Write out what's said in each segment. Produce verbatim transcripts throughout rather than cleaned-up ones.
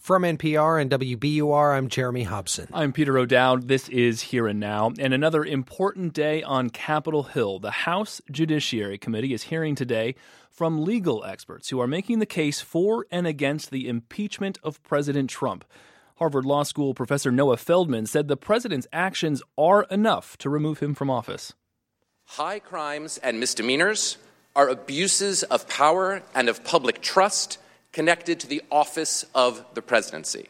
From N P R and W B U R, I'm Jeremy Hobson. I'm Peter O'Dowd. This is Here and Now. And another important day on Capitol Hill. The House Judiciary Committee is hearing today from legal experts who are making the case for and against the impeachment of President Trump. Harvard Law School professor Noah Feldman said the president's actions are enough to remove him from office. High crimes and misdemeanors are abuses of power and of public trust connected to the office of the presidency.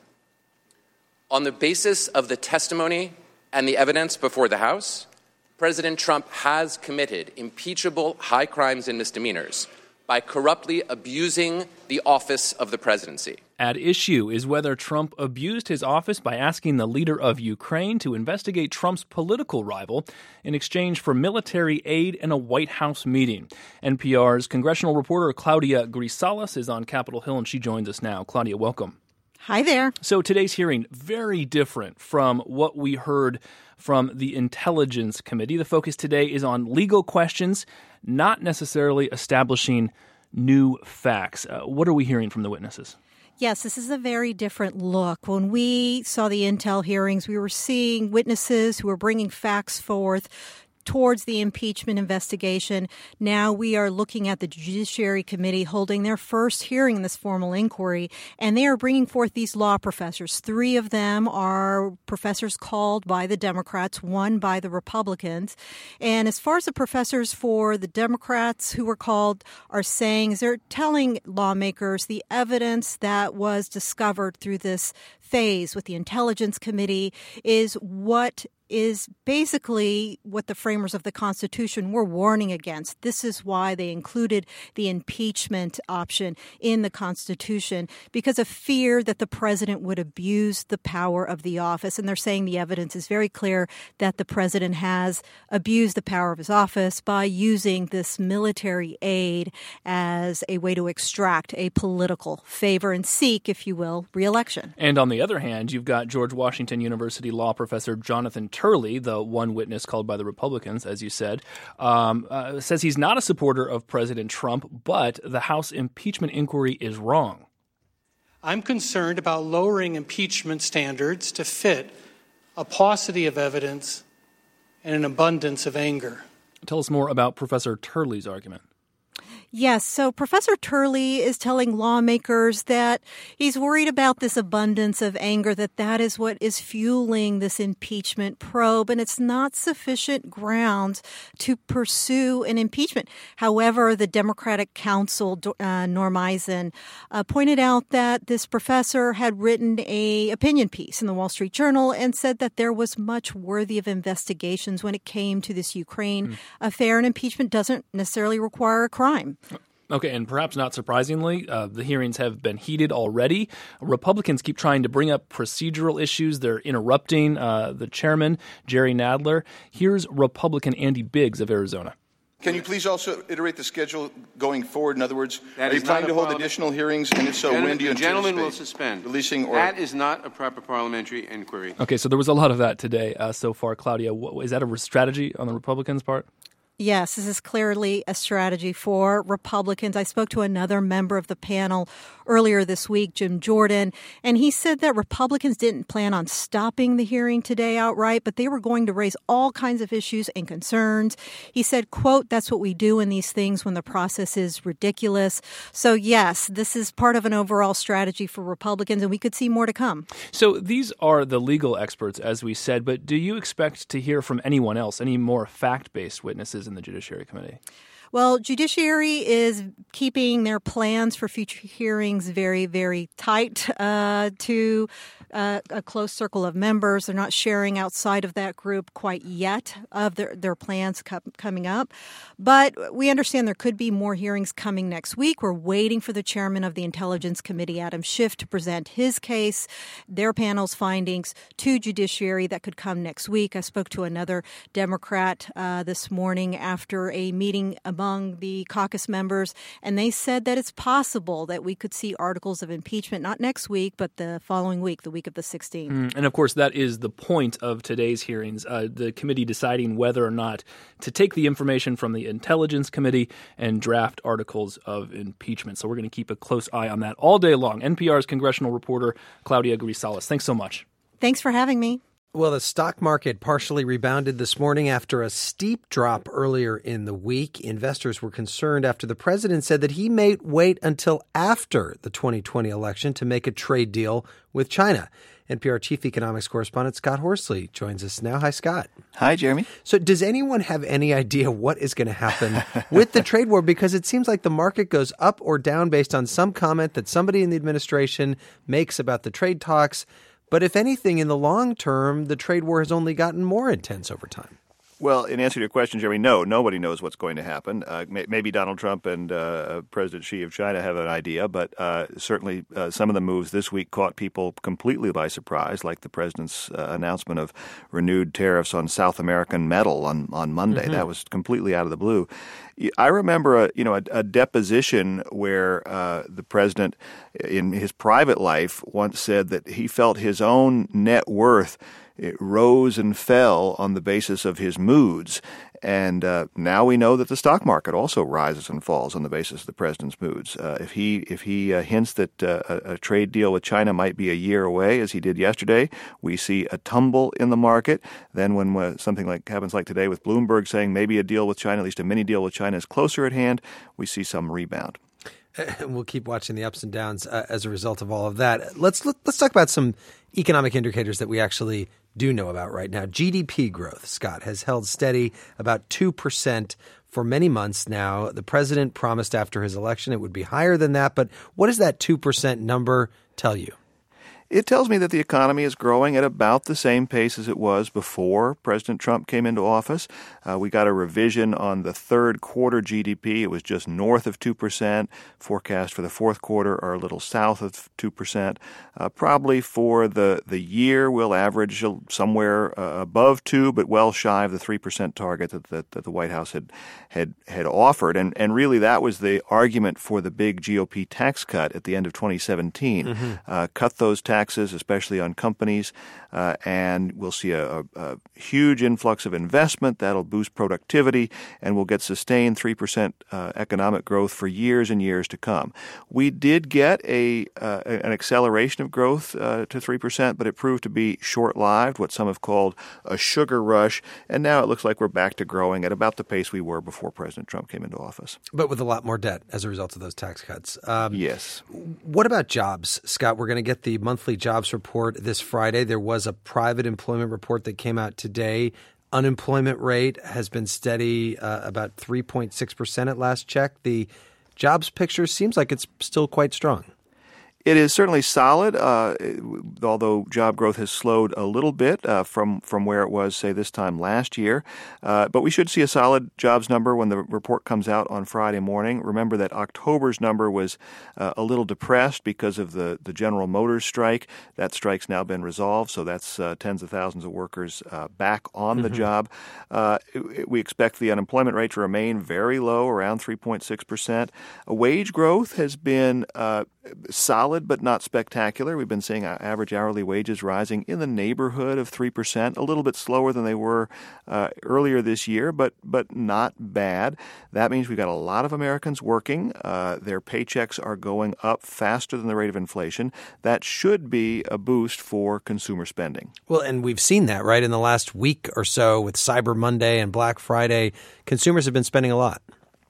On the basis of the testimony and the evidence before the House, President Trump has committed impeachable high crimes and misdemeanors by corruptly abusing the office of the presidency. At issue is whether Trump abused his office by asking the leader of Ukraine to investigate Trump's political rival in exchange for military aid in a White House meeting. N P R's congressional reporter Claudia Grisales is on Capitol Hill, and she joins us now. Claudia, welcome. Hi there. So today's hearing, very different from what we heard from the Intelligence Committee. The focus today is on legal questions, not necessarily establishing new facts. Uh, what are we hearing from the witnesses? Yes, this is a very different look. When we saw the Intel hearings, we were seeing witnesses who were bringing facts forth towards the impeachment investigation. Now we are looking at the Judiciary Committee holding their first hearing in this formal inquiry, and they are bringing forth these law professors. Three of them are professors called by the Democrats, one by the Republicans. And as far as the professors for the Democrats who were called are saying, is they're telling lawmakers the evidence that was discovered through this phase with the Intelligence Committee is what is basically what the framers of the Constitution were warning against. This is why they included the impeachment option in the Constitution, because of fear that the president would abuse the power of the office. And they're saying the evidence is very clear that the president has abused the power of his office by using this military aid as a way to extract a political favor and seek, if you will, re-election. And on the other hand, you've got George Washington University law professor Jonathan Turley, the one witness called by the Republicans, as you said, um, uh, says he's not a supporter of President Trump, but the House impeachment inquiry is wrong. I'm concerned about lowering impeachment standards to fit a paucity of evidence and an abundance of anger. Tell us more about Professor Turley's argument. Yes, so Professor Turley is telling lawmakers that he's worried about this abundance of anger, that that is what is fueling this impeachment probe, and it's not sufficient grounds to pursue an impeachment. However, the Democratic counsel, uh, Norm Eisen, uh, pointed out that this professor had written a opinion piece in the Wall Street Journal and said that there was much worthy of investigations when it came to this Ukraine mm. affair, and impeachment doesn't necessarily require a crime. Okay, and perhaps not surprisingly, uh, the hearings have been heated already. Republicans keep trying to bring up procedural issues. They're interrupting uh, the chairman, Jerry Nadler. Here's Republican Andy Biggs of Arizona. Can you please also iterate the schedule going forward? In other words, that are you planning to hold additional hearings? And if so, Gen- when do you anticipate The gentleman will suspend. Releasing or that is not a proper parliamentary inquiry. Okay, so there was a lot of that today uh, so far. Claudia, what, is that a strategy on the Republicans' part? Yes, this is clearly a strategy for Republicans. I spoke to another member of the panel earlier this week, Jim Jordan, and he said that Republicans didn't plan on stopping the hearing today outright, but they were going to raise all kinds of issues and concerns. He said, quote, that's what we do in these things when the process is ridiculous. So, yes, this is part of an overall strategy for Republicans, and we could see more to come. So these are the legal experts, as we said, but do you expect to hear from anyone else, any more fact-based witnesses in the Judiciary Committee? Well, Judiciary is keeping their plans for future hearings very, very tight uh, to uh, a close circle of members. They're not sharing outside of that group quite yet of their, their plans co- coming up. But we understand there could be more hearings coming next week. We're waiting for the chairman of the Intelligence Committee, Adam Schiff, to present his case, their panel's findings to Judiciary. That could come next week. I spoke to another Democrat uh, this morning after a meeting among among the caucus members, and they said that it's possible that we could see articles of impeachment, not next week, but the following week, the week of the sixteenth. Mm, and of course, that is the point of today's hearings, uh, the committee deciding whether or not to take the information from the Intelligence Committee and draft articles of impeachment. So we're going to keep a close eye on that all day long. N P R's congressional reporter, Claudia Grisales. Thanks so much. Thanks for having me. Well, the stock market partially rebounded this morning after a steep drop earlier in the week. Investors were concerned after the president said that he may wait until after the twenty twenty election to make a trade deal with China. N P R chief economics correspondent Scott Horsley joins us now. Hi, Scott. Hi, Jeremy. So does anyone have any idea what is going to happen with the trade war? Because it seems like the market goes up or down based on some comment that somebody in the administration makes about the trade talks. But if anything, in the long term, the trade war has only gotten more intense over time. Well, in answer to your question, Jeremy, no, nobody knows what's going to happen. Uh, may, maybe Donald Trump and uh, President Xi of China have an idea, but uh, certainly uh, some of the moves this week caught people completely by surprise, like the president's uh, announcement of renewed tariffs on South American metal on, on Monday. Mm-hmm. That was completely out of the blue. I remember a you know a, a deposition where uh, the president, in his private life, once said that he felt his own net worth it rose and fell on the basis of his moods. And uh, now we know that the stock market also rises and falls on the basis of the president's moods. Uh, if he if he uh, hints that uh, a, a trade deal with China might be a year away, as he did yesterday, we see a tumble in the market. Then when uh, something like happens like today with Bloomberg saying maybe a deal with China, at least a mini deal with China, is closer at hand, we see some rebound. And we'll keep watching the ups and downs uh, as a result of all of that. Let's let, let's talk about some economic indicators that we actually do know about right now. G D P growth, Scott, has held steady about two percent for many months now. The president promised after his election it would be higher than that. But what does that two percent number tell you? It tells me that the economy is growing at about the same pace as it was before President Trump came into office. Uh, we got a revision on the third quarter G D P. It was just north of two percent. Forecast for the fourth quarter are a little south of two percent. Uh, probably for the, the year, we'll average somewhere uh, above two, but well shy of the three percent target that, that, that the White House had had, had offered. And, and really, that was the argument for the big G O P tax cut at the end of twenty seventeen. Mm-hmm. Uh, cut those taxes. Taxes, especially on companies, uh, and we'll see a, a, a huge influx of investment that'll boost productivity, and we'll get sustained three percent uh, economic growth for years and years to come. We did get a uh, an acceleration of growth uh, to three percent, but it proved to be short-lived, what some have called a sugar rush, and now it looks like we're back to growing at about the pace we were before President Trump came into office. But with a lot more debt as a result of those tax cuts. Um, yes. What about jobs, Scott? We're going to get the monthly jobs report this Friday. There was a private employment report that came out today. Unemployment rate has been steady, uh, about three point six percent at last check. The jobs picture seems like it's still quite strong. It is certainly solid, uh, although job growth has slowed a little bit uh, from, from where it was, say, this time last year. Uh, but we should see a solid jobs number when the report comes out on Friday morning. Remember that October's number was uh, a little depressed because of the, the General Motors strike. That strike's now been resolved, so that's uh, tens of thousands of workers uh, back on mm-hmm. the job. Uh, it, we expect the unemployment rate to remain very low, around three point six percent. Wage growth has been uh, solid, but not spectacular. We've been seeing average hourly wages rising in the neighborhood of three percent, a little bit slower than they were uh, earlier this year, but but not bad. That means we've got a lot of Americans working. Uh, their paychecks are going up faster than the rate of inflation. That should be a boost for consumer spending. Well, and we've seen that, right? In the last week or so with Cyber Monday and Black Friday, consumers have been spending a lot.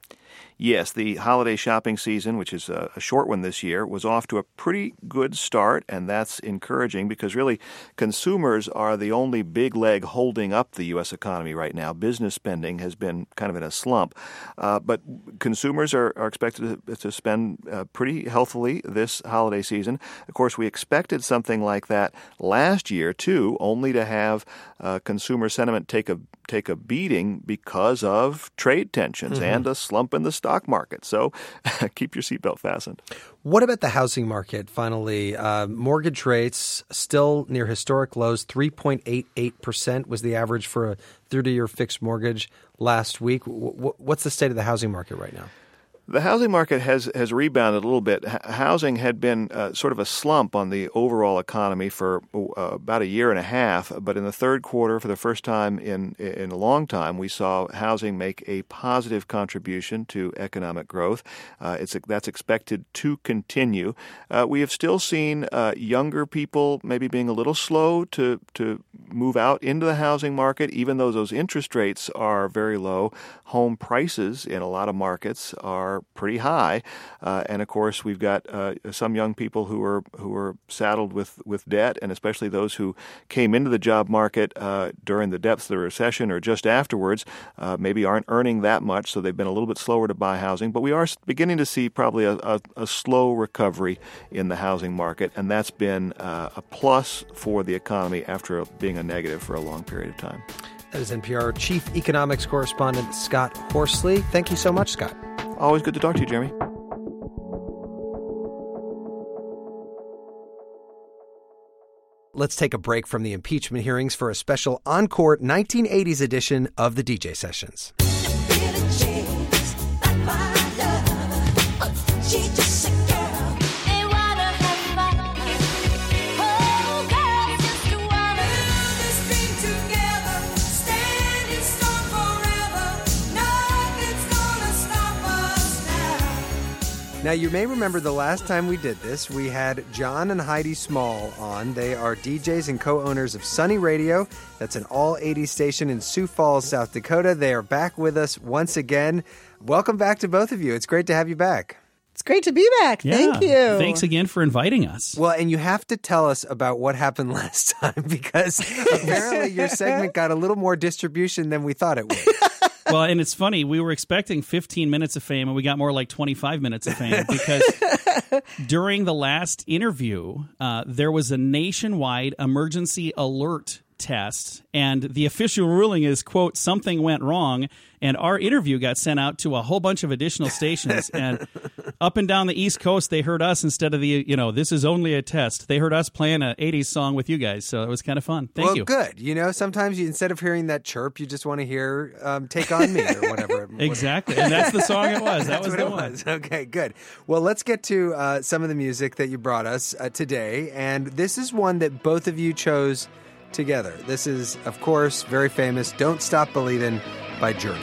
Yes, the holiday shopping season, which is a short one this year, was off to a pretty good start, and that's encouraging because really consumers are the only big leg holding up the U S economy right now. Business spending has been kind of in a slump, uh, but consumers are, are expected to, to spend uh, pretty healthily this holiday season. Of course, we expected something like that last year, too, only to have uh, consumer sentiment take a take a beating because of trade tensions mm-hmm. and a slump in the stock market. So keep your seatbelt fastened. What about the housing market? Finally, uh, mortgage rates still near historic lows. three point eight eight percent was the average for a thirty-year fixed mortgage last week. W- what's the state of the housing market right now? The housing market has, has rebounded a little bit. H- housing had been uh, sort of a slump on the overall economy for uh, about a year and a half, but in the third quarter, for the first time in in a long time, we saw housing make a positive contribution to economic growth. Uh, it's that's expected to continue. Uh, we have still seen uh, younger people maybe being a little slow to to move out into the housing market, even though those interest rates are very low. Home prices in a lot of markets are pretty high, uh, and of course we've got uh, some young people who are who are saddled with, with debt, and especially those who came into the job market uh, during the depths of the recession or just afterwards, uh, maybe aren't earning that much, so they've been a little bit slower to buy housing. But we are beginning to see probably a, a, a slow recovery in the housing market, and that's been uh, a plus for the economy after being a negative for a long period of time. That is N P R Chief Economics Correspondent Scott Horsley. Thank you so much, Scott. Always good to talk to you, Jeremy. Let's take a break from the impeachment hearings for a special encore nineteen eighties edition of the D J Sessions. Now, you may remember the last time we did this, we had John and Heidi Small on. They are D Js and co-owners of Sunny Radio. That's an all eighties station in Sioux Falls, South Dakota. They are back with us once again. Welcome back to both of you. It's great to have you back. It's great to be back. Yeah, Thank you. Thanks again for inviting us. Well, and you have to tell us about what happened last time, because apparently your segment got a little more distribution than we thought it would. Well, and it's funny, we were expecting fifteen minutes of fame, and we got more like twenty-five minutes of fame, because during the last interview, uh, there was a nationwide emergency alert test, and the official ruling is, quote, something went wrong, and our interview got sent out to a whole bunch of additional stations, and up and down the East Coast, they heard us instead of the, you know, this is only a test. They heard us playing an eighties song with you guys, so it was kind of fun. Thank well, you. Well, good. You know, sometimes you, instead of hearing that chirp, you just want to hear um, Take On Me or whatever. Exactly, and that's the song it was. That that's was what the it one. Was. Okay, good. Well, let's get to uh, some of the music that you brought us uh, today, and this is one that both of you chose together. This is, of course, very famous, Don't Stop Believin' by Journey.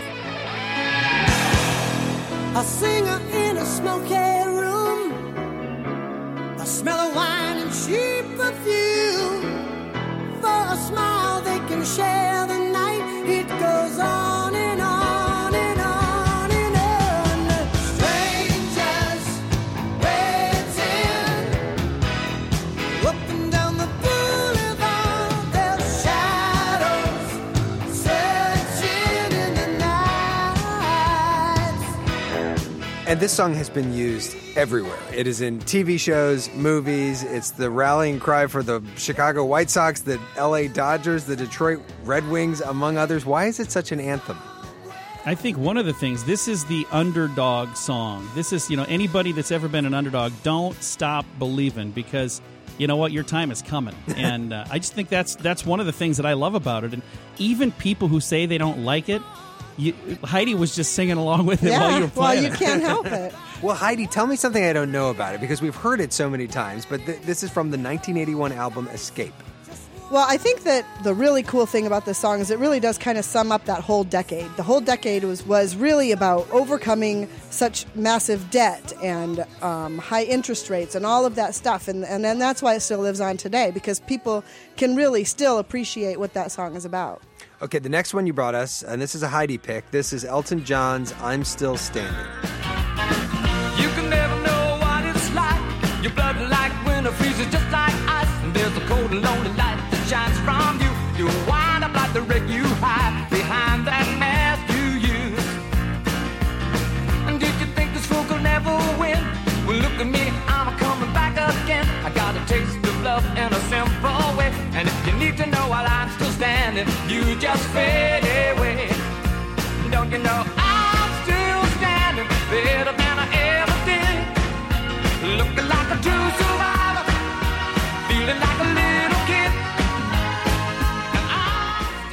A singer in a smoky room, the smell of wine and cheap perfume. For a smile they can share the night. It goes on and on and on and on. Strangers waiting up and down the boulevard. Their shadows searching in the night. And this song has been used everywhere. It is in T V shows, movies. It's the rallying cry for the Chicago White Sox, the L A Dodgers, the Detroit Red Wings, among others. Why is it such an anthem? I think one of the things, this is the underdog song. This is, you know, anybody that's ever been an underdog, don't stop believing, because you know what, your time is coming. And uh, I just think that's that's one of the things that I love about it. And even people who say they don't like it, you, Heidi was just singing along with it yeah, while you were playing well, you it. can't help it. Well, Heidi, tell me something I don't know about it, because we've heard it so many times, but th- this is from the nineteen eighty-one album Escape. Well, I think that the really cool thing about this song is it really does kind of sum up that whole decade. The whole decade was, was really about overcoming such massive debt and um, high interest rates and all of that stuff. And, and then that's why it still lives on today, because people can really still appreciate what that song is about. Okay, the next one you brought us, and this is a Heidi pick. This is Elton John's I'm Still Standing. You can never know what it's like. Your blood like winter freezes just like ice. And there's a cold and lonely light that shines from you. You wind up like the wreck you hide behind that mask you use. And did you think this fool could never win? Well, look at me, I'm coming back again. I got a taste of love in a simple way. And if you need to know while I'm still standing, you just fade away.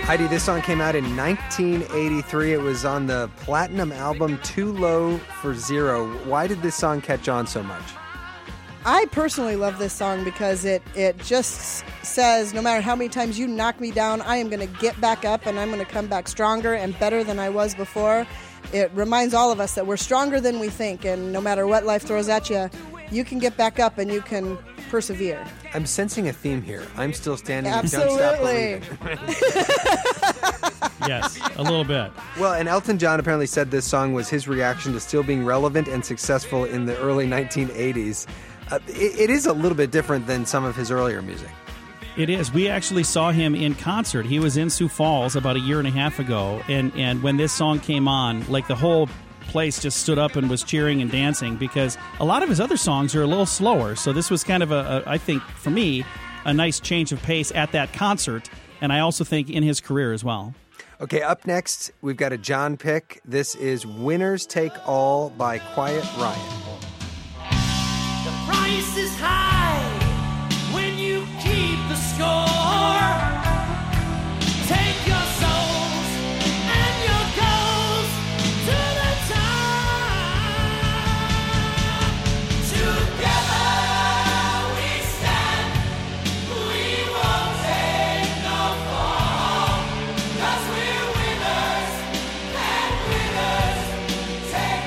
Heidi, this song came out in nineteen eighty-three. It was on the platinum album Too Low for Zero. Why did this song catch on so much? I personally love this song because it, it just says no matter how many times you knock me down, I am going to get back up and I'm going to come back stronger and better than I was before. It reminds all of us that we're stronger than we think, and no matter what life throws at you, you can get back up and you can persevere. I'm sensing a theme here. I'm still standing. Absolutely. Don't stop believing. Yes, a little bit. Well, and Elton John apparently said this song was his reaction to still being relevant and successful in the early nineteen eighties. Uh, it, it is a little bit different than some of his earlier music. It is. We actually saw him in concert. He was in Sioux Falls about a year and a half ago, and, and when this song came on, like the whole place just stood up and was cheering and dancing, because a lot of his other songs are a little slower. So this was kind of a, a I think, for me, a nice change of pace at that concert, and I also think in his career as well. Okay, up next, we've got a John pick. This is Winners Take All by Quiet Riot. The price is high when you keep the score. Take your souls and your goals to the top. Together we stand. We won't take no fall. 'Cause we're winners and winners take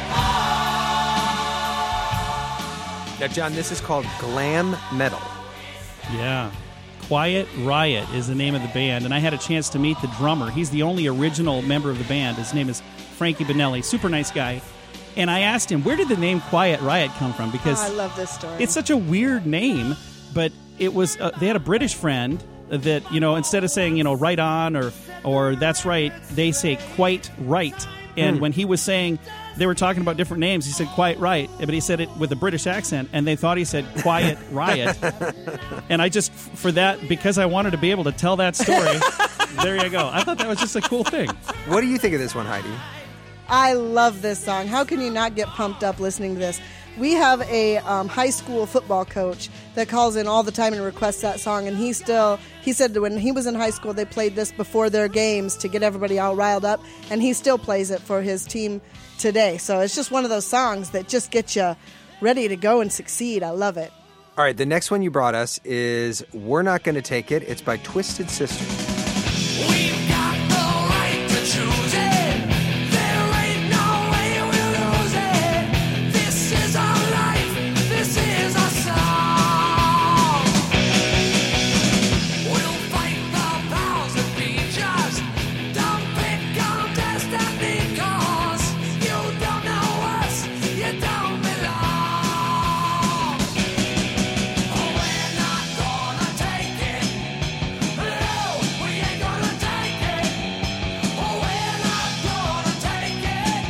all. Now, John, this is called glam metal. Yeah. Quiet Riot is the name of the band, and I had a chance to meet the drummer. He's the only original member of the band. His name is Frankie Benelli, super nice guy. And I asked him, where did the name Quiet Riot come from? Because Oh, I love this story. it's such a weird name, but it was uh, they had a British friend that, you know, instead of saying, you know, right on or or that's right, they say quite right. And Hmm. when he was saying, they were talking about different names, he said quite right, but he said it with a British accent, and they thought he said Quiet Riot. And I just, for that, because I wanted to be able to tell that story, there you go. I thought that was just a cool thing. What do you think of this one, Heidi? I love this song. How can you not get pumped up listening to this? We have a um, high school football coach that calls in all the time and requests that song, and he still, he said that when he was in high school, they played this before their games to get everybody all riled up, and he still plays it for his team today. So it's just one of those songs that just gets you ready to go and succeed. I love it. All right, the next one you brought us is We're Not Gonna Take It. It's by Twisted Sister. We've got the right to choose it. There ain't no way we'll lose it. This is our life. This is our song. We'll fight the powers that be. Just don't pick on destiny, 'cause you don't know us. You don't belong. Oh, we're not gonna take it. No, we ain't gonna take it. Oh, we're not gonna take it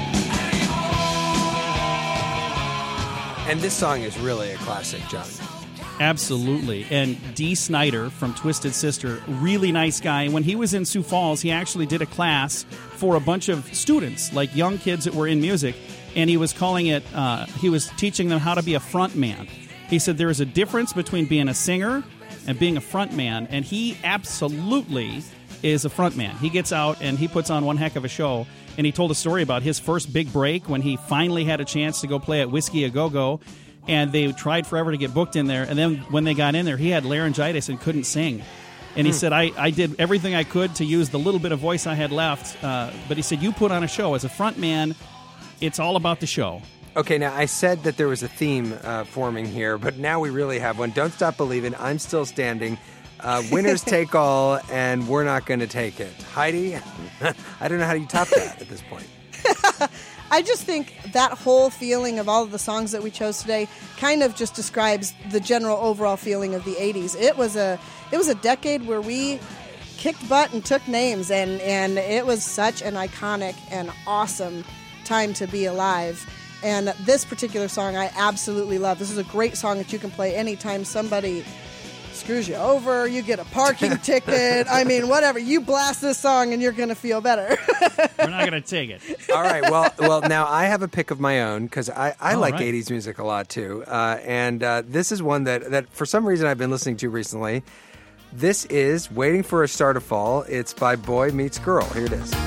anymore. And this song is really a classic, John. Absolutely. And Dee Snider from Twisted Sister, really nice guy. When he was in Sioux Falls, he actually did a class for a bunch of students, like young kids that were in music, and he was calling it, uh, he was teaching them how to be a front man. He said there is a difference between being a singer and being a front man, and he absolutely is a front man. He gets out and he puts on one heck of a show, and he told a story about his first big break when he finally had a chance to go play at Whiskey A Go-Go, and they tried forever to get booked in there, and then when they got in there, he had laryngitis and couldn't sing. And he Hmm. said, I, I did everything I could to use the little bit of voice I had left, uh, but he said, you put on a show. As a front man, it's all about the show. Okay, now I said that there was a theme uh, forming here, but now we really have one. Don't Stop Believing, I'm Still Standing, uh, Winners Take All, and We're Not Going to Take It. Heidi, I don't know how you top that at this point. I just think that whole feeling of all of the songs that we chose today kind of just describes the general overall feeling of the eighties. It was a it was a decade where we kicked butt and took names, and, and it was such an iconic and awesome time to be alive. And this particular song I absolutely love. This is a great song that you can play anytime somebody screws you over, you get a parking ticket. I mean, whatever. You blast this song and you're going to feel better. We're not going to take it. All right, well, well, now I have a pick of my own because I, I All like right. eighties music a lot too. Uh, and uh, this is one that, that for some reason I've been listening to recently. This is Waiting for a Star to Fall. It's by Boy Meets Girl. Here it is.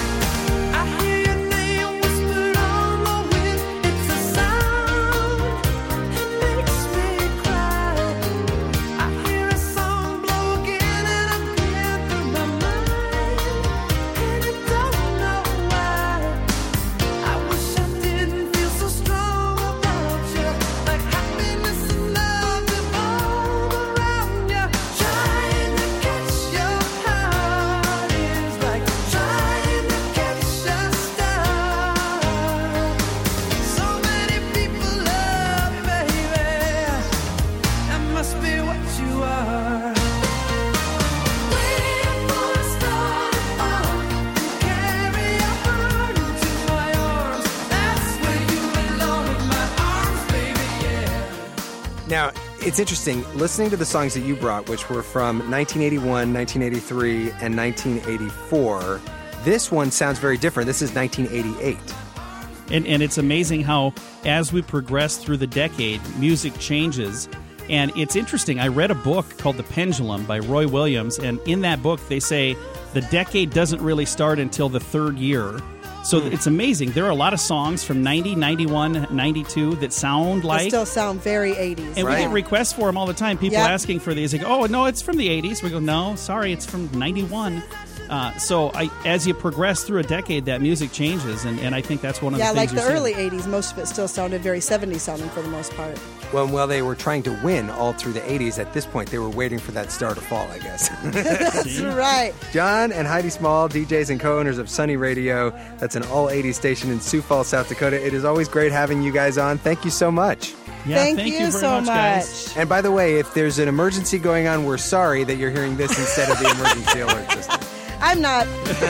Now, it's interesting, listening to the songs that you brought, which were from nineteen eighty-one, nineteen eighty-three, and nineteen eighty-four, this one sounds very different. This is nineteen eighty-eight. And, and it's amazing how, as we progress through the decade, music changes. And it's interesting. I read a book called The Pendulum by Roy Williams, and in that book they say the decade doesn't really start until the third year. So mm. it's amazing. There are a lot of songs from ninety, ninety-one, ninety-two that sound like... They still sound very eighties. And right. we get requests for them all the time. People yep. asking for these. They go, oh, no, it's from the eighties. We go, no, sorry, it's from ninety-one. Uh, so I, as you progress through a decade, that music changes, and, and I think that's one of yeah, the things Yeah, like the you're early seeing. eighties, most of it still sounded very seventies sounding for the most part. Well, while they were trying to win all through the eighties, at this point they were waiting for that star to fall, I guess. That's right. John and Heidi Small, D Js and co-owners of Sunny Radio. That's an all-eighties station in Sioux Falls, South Dakota. It is always great having you guys on. Thank you so much. Yeah, thank, thank you, you very so much, much. guys. And by the way, if there's an emergency going on, we're sorry that you're hearing this instead of the emergency alert system. I'm not.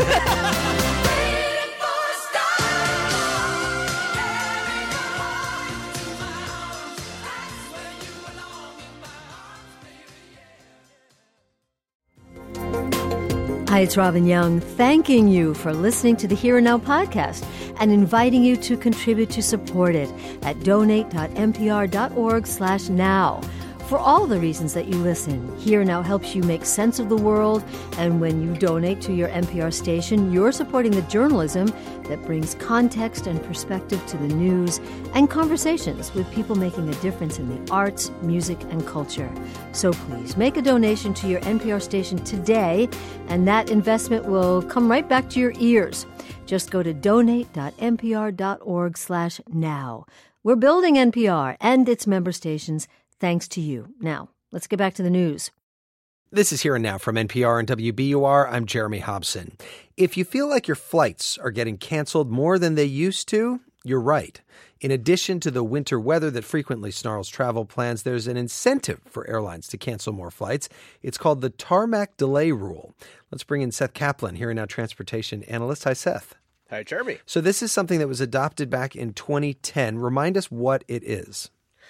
Hi, it's Robin Young, thanking you for listening to the Here and Now podcast and inviting you to contribute to support it at donate.npr.org slash now. For all the reasons that you listen, Here Now helps you make sense of the world, and when you donate to your N P R station, you're supporting the journalism that brings context and perspective to the news and conversations with people making a difference in the arts, music, and culture. So please make a donation to your N P R station today, and that investment will come right back to your ears. Just go to donate.npr.org slash now. We're building N P R and its member stations thanks to you. Now, let's get back to the news. This is Here and Now from N P R and W B U R. I'm Jeremy Hobson. If you feel like your flights are getting canceled more than they used to, you're right. In addition to the winter weather that frequently snarls travel plans, there's an incentive for airlines to cancel more flights. It's called the Tarmac Delay Rule. Let's bring in Seth Kaplan, Here and Now transportation analyst. Hi, Seth. Hi, Jeremy. So this is something that was adopted back in twenty ten. Remind us what it is.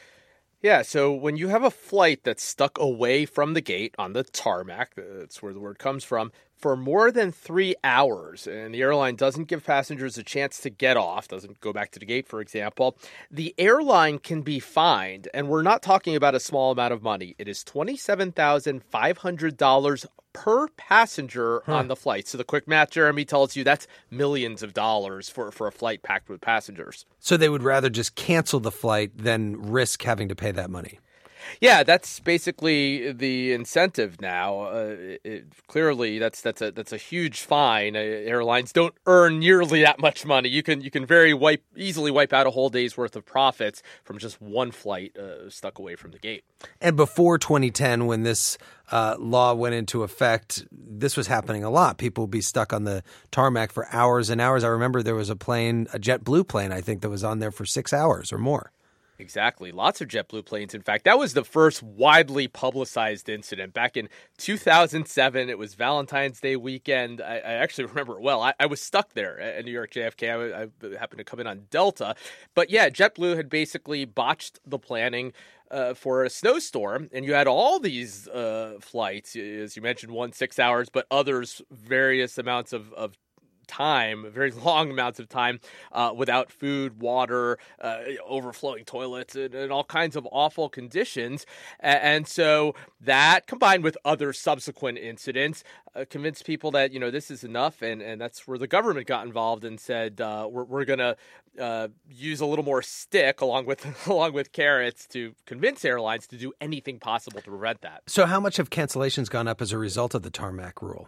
Yeah, so when you have a flight that's stuck away from the gate on the tarmac, that's where the word comes from, for more than three hours, and the airline doesn't give passengers a chance to get off, doesn't go back to the gate, for example, the airline can be fined, and we're not talking about a small amount of money. It is twenty-seven thousand five hundred dollars per passenger huh. on the flight. So the quick math, Jeremy, tells you that's millions of dollars for, for a flight packed with passengers. So they would rather just cancel the flight than risk having to pay that money. Yeah, that's basically the incentive now. Uh, it, clearly, that's that's a that's a huge fine. Uh, airlines don't earn nearly that much money. You can you can very wipe easily wipe out a whole day's worth of profits from just one flight uh, stuck away from the gate. And before twenty ten, when this uh, law went into effect, this was happening a lot. People would be stuck on the tarmac for hours and hours. I remember there was a plane, a JetBlue plane, I think, that was on there for six hours or more. Exactly. Lots of JetBlue planes. In fact, that was the first widely publicized incident. Back in two thousand seven, it was Valentine's Day weekend. I, I actually remember it well. I, I was stuck there at New York J F K. I, I happened to come in on Delta. But yeah, JetBlue had basically botched the planning uh, for a snowstorm. And you had all these uh, flights, as you mentioned, one six hours, but others various amounts of, of time, very long amounts of time, uh, without food, water, uh, overflowing toilets, and, and all kinds of awful conditions. And, and so that, combined with other subsequent incidents, uh, convinced people that, you know, this is enough. And, and that's where the government got involved and said, uh, we're, we're going to uh, use a little more stick along with along with carrots to convince airlines to do anything possible to prevent that. So how much have cancellations gone up as a result of the tarmac rule?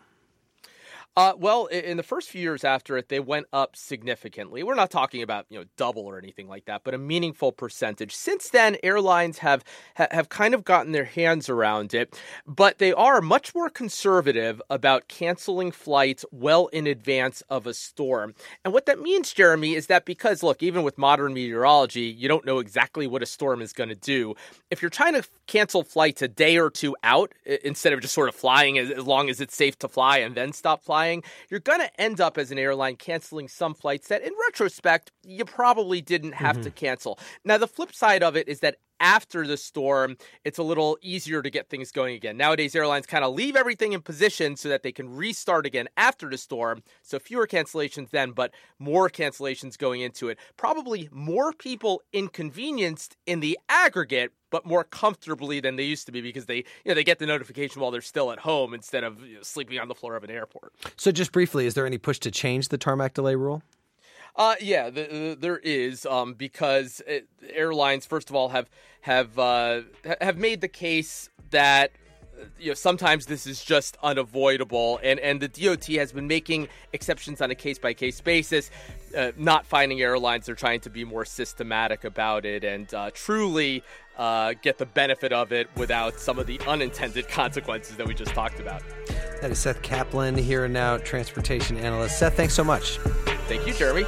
Uh, well, in the first few years after it, they went up significantly. We're not talking about, you know, double or anything like that, but a meaningful percentage. Since then, airlines have have kind of gotten their hands around it, but they are much more conservative about canceling flights well in advance of a storm. And what that means, Jeremy, is that because, look, even with modern meteorology, you don't know exactly what a storm is going to do. If you're trying to cancel flights a day or two out, instead of just sort of flying as, as long as it's safe to fly and then stop flying, you're going to end up as an airline canceling some flights that, in retrospect, you probably didn't have mm-hmm. to cancel. Now, the flip side of it is that after the storm, it's a little easier to get things going again. Nowadays, airlines kind of leave everything in position so that they can restart again after the storm. So fewer cancellations then, but more cancellations going into it. Probably more people inconvenienced in the aggregate, but more comfortably than they used to be because they, you know, they get the notification while they're still at home instead of, you know, sleeping on the floor of an airport. So just briefly, is there any push to change the tarmac delay rule? Uh, yeah, the, the, there is um, because it, airlines, first of all, have have uh, have made the case that, you know, sometimes this is just unavoidable, and, and the D O T has been making exceptions on a case-by-case basis, uh, not finding airlines. They're trying to be more systematic about it and uh, truly uh, get the benefit of it without some of the unintended consequences that we just talked about. That is Seth Kaplan, Here and Now transportation analyst. Seth, thanks so much. Thank you, Jeremy.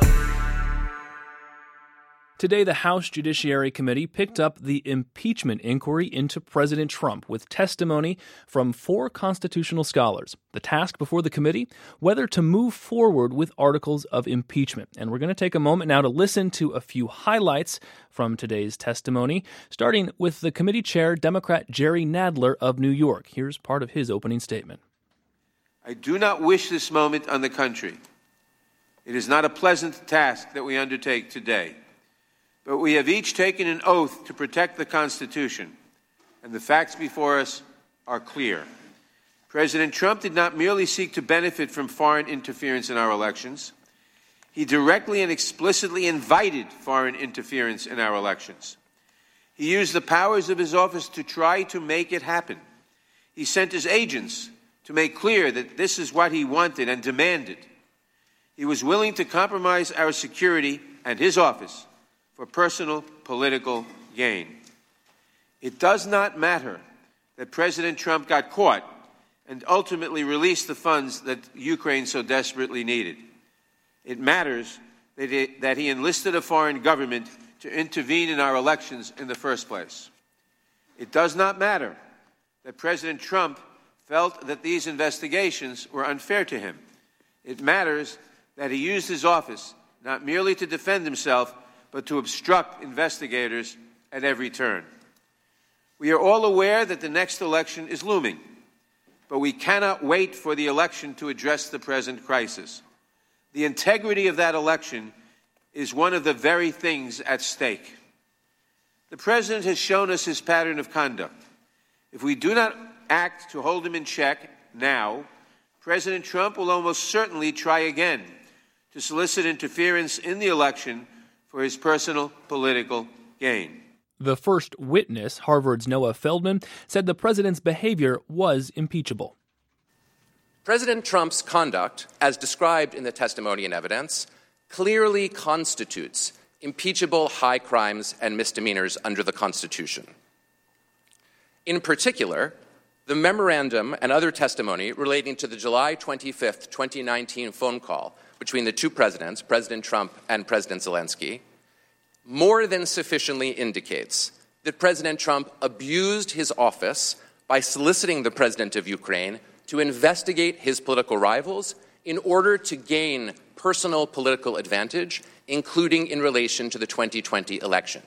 Today, the House Judiciary Committee picked up the impeachment inquiry into President Trump with testimony from four constitutional scholars. The task before the committee, whether to move forward with articles of impeachment. And we're going to take a moment now to listen to a few highlights from today's testimony, starting with the committee chair, Democrat Jerry Nadler of New York. Here's part of his opening statement. I do not wish this moment on the country. It is not a pleasant task that we undertake today. But we have each taken an oath to protect the Constitution, and the facts before us are clear. President Trump did not merely seek to benefit from foreign interference in our elections. He directly and explicitly invited foreign interference in our elections. He used the powers of his office to try to make it happen. He sent his agents to make clear that this is what he wanted and demanded. He was willing to compromise our security and his office for personal political gain. It does not matter that President Trump got caught and ultimately released the funds that Ukraine so desperately needed. It matters that, it, that he enlisted a foreign government to intervene in our elections in the first place. It does not matter that President Trump felt that these investigations were unfair to him. It matters that he used his office not merely to defend himself, but to obstruct investigators at every turn. We are all aware that the next election is looming, but we cannot wait for the election to address the present crisis. The integrity of that election is one of the very things at stake. The President has shown us his pattern of conduct. If we do not act to hold him in check now, President Trump will almost certainly try again to solicit interference in the election for his personal political gain. The first witness, Harvard's Noah Feldman, said the president's behavior was impeachable. President Trump's conduct, as described in the testimony and evidence, clearly constitutes impeachable high crimes and misdemeanors under the Constitution. In particular, the memorandum and other testimony relating to the July twenty-fifth, twenty nineteen phone call between the two presidents, President Trump and President Zelensky, more than sufficiently indicates that President Trump abused his office by soliciting the president of Ukraine to investigate his political rivals in order to gain personal political advantage, including in relation to the twenty twenty election.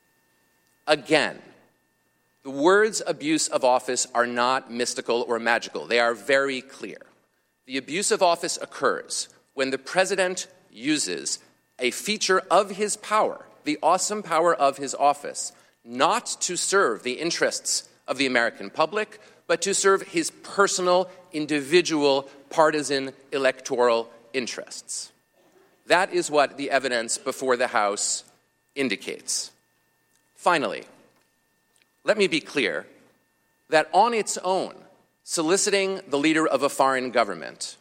Again, the words abuse of office are not mystical or magical. They are very clear. The abuse of office occurs when the president uses a feature of his power, the awesome power of his office, not to serve the interests of the American public, but to serve his personal, individual, partisan, electoral interests. That is what the evidence before the House indicates. Finally, let me be clear that on its own, soliciting the leader of a foreign government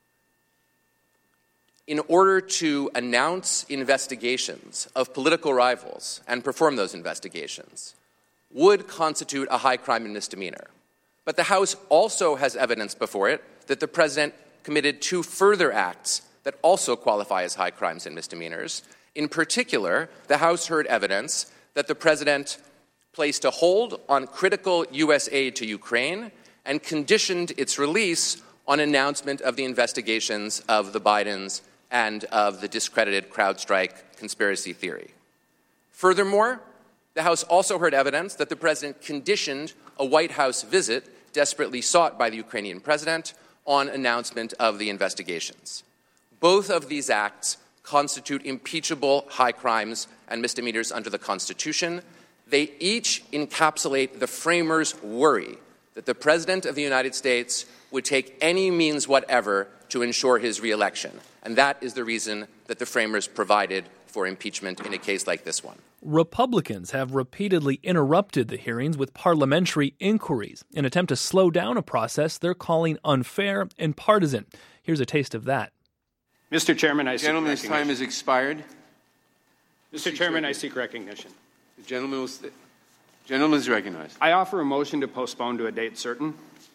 in order to announce investigations of political rivals and perform those investigations would constitute a high crime and misdemeanor. But the House also has evidence before it that the president committed two further acts that also qualify as high crimes and misdemeanors. In particular, the House heard evidence that the president placed a hold on critical U S aid to Ukraine and conditioned its release on announcement of the investigations of the Bidens and of the discredited CrowdStrike conspiracy theory. Furthermore, the House also heard evidence that the president conditioned a White House visit desperately sought by the Ukrainian president on announcement of the investigations. Both of these acts constitute impeachable high crimes and misdemeanors under the Constitution. They each encapsulate the framers' worry that the President of the United States would take any means whatever to ensure his reelection. And that is the reason that the framers provided for impeachment in a case like this one. Republicans have repeatedly interrupted the hearings with parliamentary inquiries in an attempt to slow down a process they're calling unfair and partisan. Here's a taste of that. Mister Chairman, I seek Gentleman's recognition. time has expired. Mister Chairman, I seek recognition. The gentleman will st- gentleman is recognized. I offer a motion to postpone to a date certain.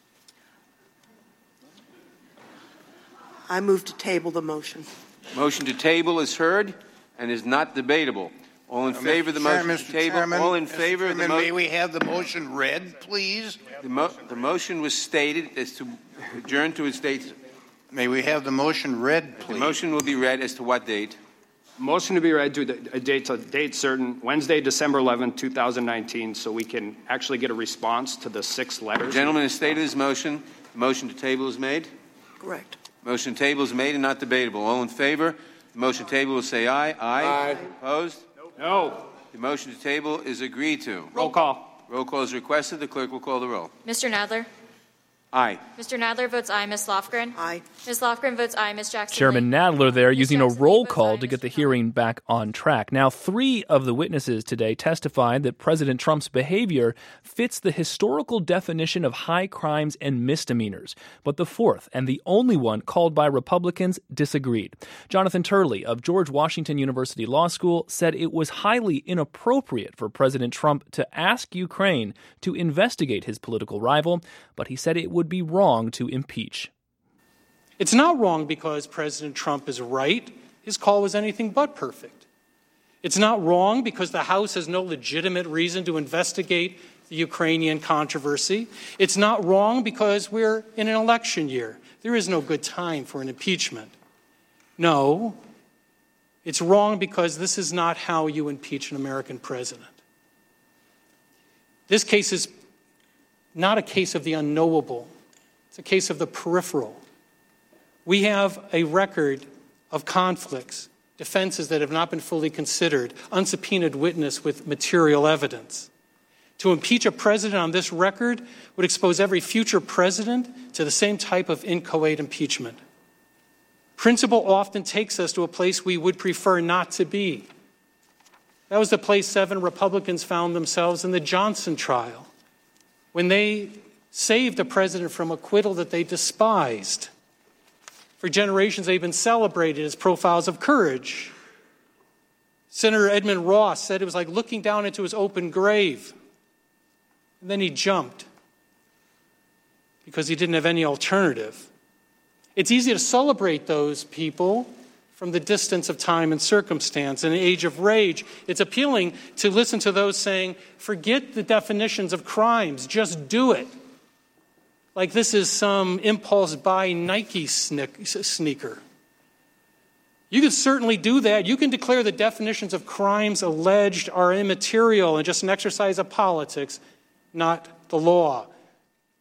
I move to table the motion. Motion to table is heard and is not debatable. All in Uh, favor of the Mister motion Mister to table? Chairman, All in Mister favor of the Chairman, may motion? we have the motion read, please? The, mo- the motion was stated as to adjourn to its date. May we have the motion read, please? The motion will be read as to what date? Motion to be read to a date, a date certain, Wednesday, December eleventh, twenty nineteen, so we can actually get a response to the six letters. The gentleman has stated his motion. The motion to table is made. Correct. Motion to table is made and not debatable. All in favor? The motion to table will say aye. Aye. Aye. Opposed? No. The motion to table is agreed to. Roll call. Roll call is requested. The clerk will call the roll. Mister Nadler? Aye. Mister Nadler votes aye. Miz Lofgren? Aye. Miz Lofgren votes aye. Miz Jackson? Chairman Nadler there using a roll call to get the hearing back on track. Now, three of the witnesses today testified that President Trump's behavior fits the historical definition of high crimes and misdemeanors. But the fourth, and the only one called by Republicans, disagreed. Jonathan Turley of George Washington University Law School said it was highly inappropriate for President Trump to ask Ukraine to investigate his political rival, but he said it would be wrong to impeach. It's not wrong because President Trump is right. His call was anything but perfect. It's not wrong because the House has no legitimate reason to investigate the Ukrainian controversy. It's not wrong because we're in an election year. There is no good time for an impeachment. No, it's wrong because this is not how you impeach an American president. This case is not a case of the unknowable. It's a case of the peripheral. We have a record of conflicts, defenses that have not been fully considered, unsubpoenaed witness with material evidence. To impeach a president on this record would expose every future president to the same type of inchoate impeachment. Principle often takes us to a place we would prefer not to be. That was the place seven Republicans found themselves in the Johnson trial, when they saved a president from acquittal that they despised. For generations, they've been celebrated as profiles of courage. Senator Edmund Ross said it was like looking down into his open grave. And then he jumped because he didn't have any alternative. It's easy to celebrate those people from the distance of time and circumstance. In an age of rage, it's appealing to listen to those saying, forget the definitions of crimes, just do it. Like this is some impulse buy Nike sneaker. You can certainly do that. You can declare the definitions of crimes alleged are immaterial and just an exercise of politics, not the law.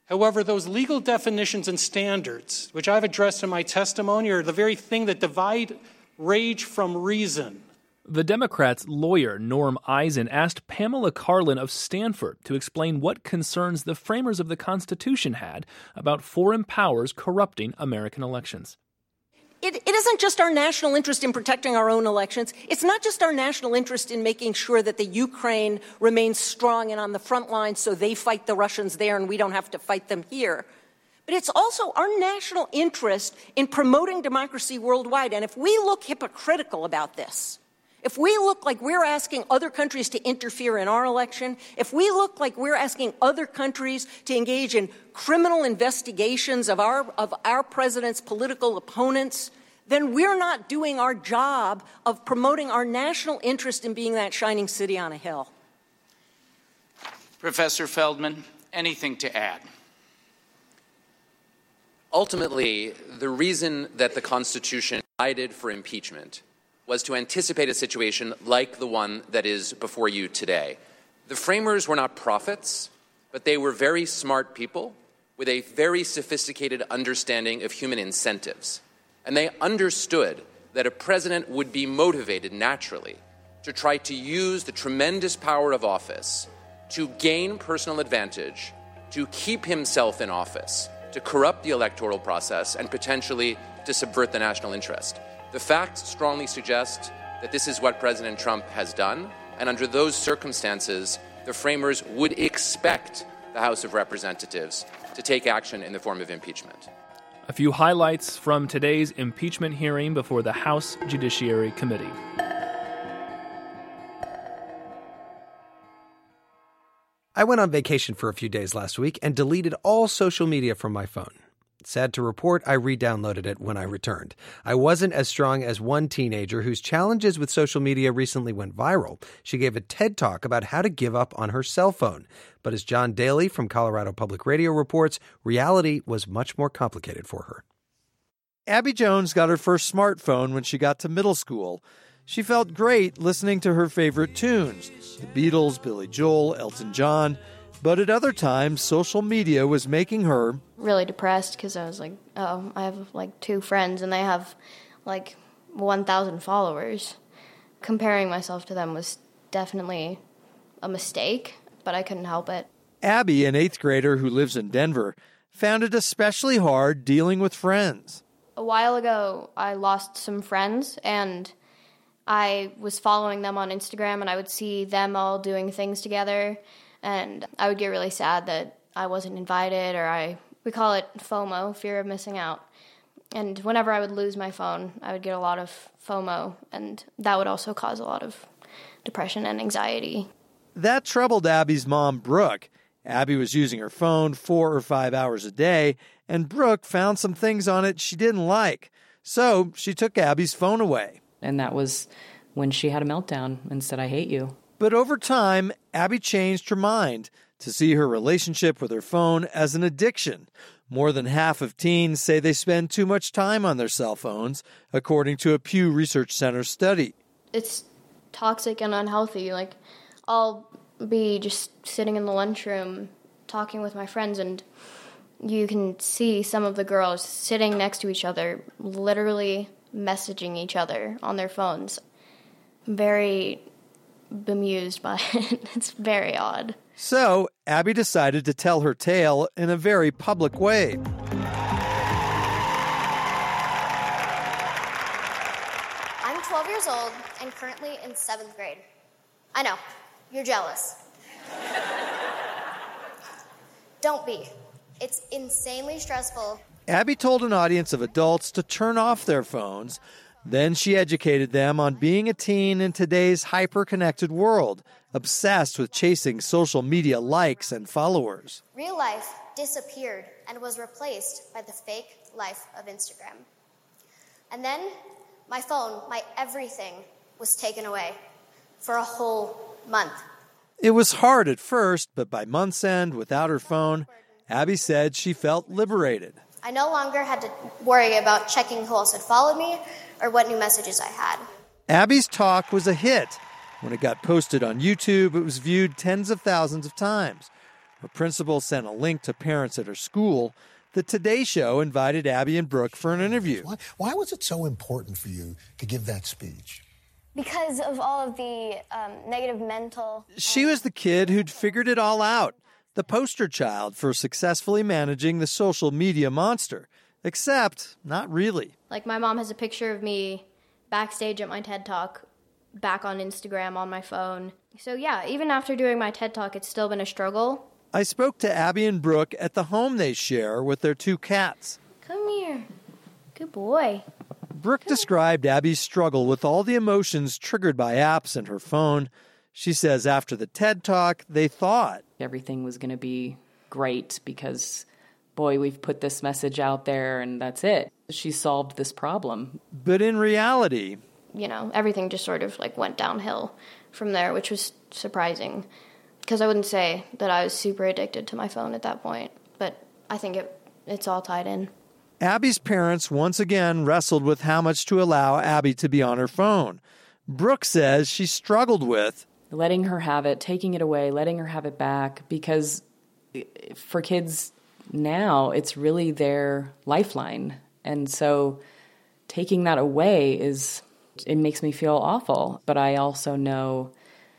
However, those legal definitions and standards, which I've addressed in my testimony, are the very thing that divide rage from reason. The Democrats' lawyer, Norm Eisen, asked Pamela Karlan of Stanford to explain what concerns the framers of the Constitution had about foreign powers corrupting American elections. It, it isn't just our national interest in protecting our own elections. It's not just our national interest in making sure that the Ukraine remains strong and on the front lines so they fight the Russians there and we don't have to fight them here. But it's also our national interest in promoting democracy worldwide. And if we look hypocritical about this, if we look like we're asking other countries to interfere in our election, if we look like we're asking other countries to engage in criminal investigations of our, of our president's political opponents, then we're not doing our job of promoting our national interest in being that shining city on a hill. Professor Feldman, anything to add? Ultimately, the reason that the Constitution provided for impeachment was to anticipate a situation like the one that is before you today. The framers were not prophets, but they were very smart people with a very sophisticated understanding of human incentives. And they understood that a president would be motivated naturally to try to use the tremendous power of office to gain personal advantage, to keep himself in office, to corrupt the electoral process, and potentially to subvert the national interest. The facts strongly suggest that this is what President Trump has done, and under those circumstances, the framers would expect the House of Representatives to take action in the form of impeachment. A few highlights from today's impeachment hearing before the House Judiciary Committee. I went on vacation for a few days last week and deleted all social media from my phone. Sad to report, I re-downloaded it when I returned. I wasn't as strong as one teenager whose challenges with social media recently went viral. She gave a TED Talk about how to give up on her cell phone. But as John Daly from Colorado Public Radio reports, reality was much more complicated for her. Abby Jones got her first smartphone when she got to middle school. She felt great listening to her favorite tunes, the Beatles, Billy Joel, Elton John. But at other times, social media was making her really depressed because I was like, oh, I have like two friends and they have like one thousand followers. Comparing myself to them was definitely a mistake, but I couldn't help it. Abby, an eighth grader who lives in Denver, found it especially hard dealing with friends. A while ago, I lost some friends and I was following them on Instagram and I would see them all doing things together. And I would get really sad that I wasn't invited, or I, we call it FOMO, fear of missing out. And whenever I would lose my phone, I would get a lot of FOMO, and that would also cause a lot of depression and anxiety. That troubled Abby's mom, Brooke. Abby was using her phone four or five hours a day, and Brooke found some things on it she didn't like. So she took Abby's phone away. And that was when she had a meltdown and said, I hate you. But over time, Abby changed her mind to see her relationship with her phone as an addiction. More than half of teens say they spend too much time on their cell phones, according to a Pew Research Center study. It's toxic and unhealthy. Like, I'll be just sitting in the lunchroom talking with my friends, and you can see some of the girls sitting next to each other, literally messaging each other on their phones. Very bemused by it. It's very odd. So, Abby decided to tell her tale in a very public way. I'm twelve years old and currently in seventh grade. I know, you're jealous. Don't be. It's insanely stressful. Abby told an audience of adults to turn off their phones. Then she educated them on being a teen in today's hyper-connected world, obsessed with chasing social media likes and followers. Real life disappeared and was replaced by the fake life of Instagram. And then my phone, my everything, was taken away for a whole month. It was hard at first, but by month's end, without her phone, Abby said she felt liberated. I no longer had to worry about checking who else had followed me or what new messages I had. Abby's talk was a hit. When it got posted on YouTube, it was viewed tens of thousands of times. Her principal sent a link to parents at her school. The Today Show invited Abby and Brooke for an interview. Why, why was it so important for you to give that speech? Because of all of the um, negative mental... She was the kid who'd figured it all out, the poster child for successfully managing the social media monster. Except, not really. Like, my mom has a picture of me backstage at my TED Talk, back on Instagram on my phone. So yeah, even after doing my TED Talk, it's still been a struggle. I spoke to Abby and Brooke at the home they share with their two cats. Come here. Good boy. Brooke described Abby's struggle with all the emotions triggered by apps and her phone. She says after the TED Talk, they thought everything was going to be great because, boy, we've put this message out there and that's it. She solved this problem. But in reality, you know, everything just sort of like went downhill from there, which was surprising because I wouldn't say that I was super addicted to my phone at that point, but I think it it's all tied in. Abby's parents once again wrestled with how much to allow Abby to be on her phone. Brooke says she struggled with letting her have it, taking it away, letting her have it back, because for kids now, it's really their lifeline. And so taking that away is, it makes me feel awful. But I also know,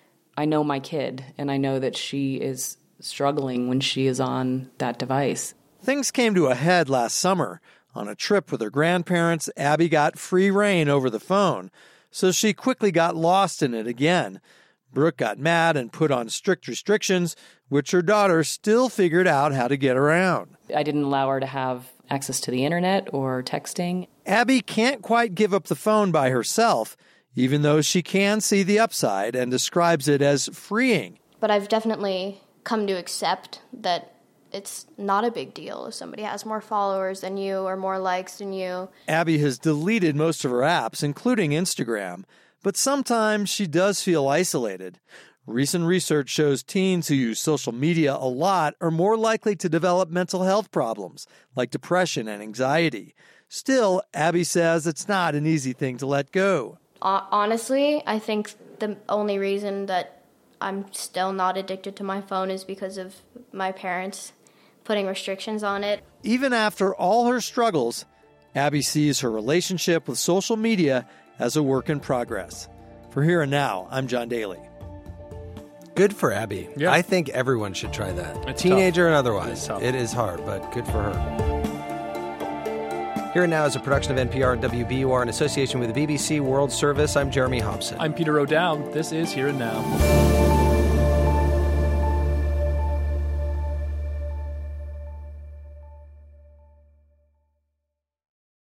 I know my kid, and I know that she is struggling when she is on that device. Things came to a head last summer. On a trip with her grandparents, Abby got free reign over the phone, so she quickly got lost in it again. Brooke got mad and put on strict restrictions, which her daughter still figured out how to get around. I didn't allow her to have access to the internet or texting. Abby can't quite give up the phone by herself, even though she can see the upside and describes it as freeing. But I've definitely come to accept that it's not a big deal if somebody has more followers than you or more likes than you. Abby has deleted most of her apps, including Instagram, but sometimes she does feel isolated. Recent research shows teens who use social media a lot are more likely to develop mental health problems like depression and anxiety. Still, Abby says it's not an easy thing to let go. Honestly, I think the only reason that I'm still not addicted to my phone is because of my parents putting restrictions on it. Even after all her struggles, Abby sees her relationship with social media as a work in progress. For Here and Now, I'm John Daly. Good for Abby. Yeah. I think everyone should try that. It's Teenager tough. and otherwise. It's tough. It is hard, but good for her. Here and Now is a production of N P R and W B U R in association with the B B C World Service. I'm Jeremy Hobson. I'm Peter O'Dowd. This is Here and Now.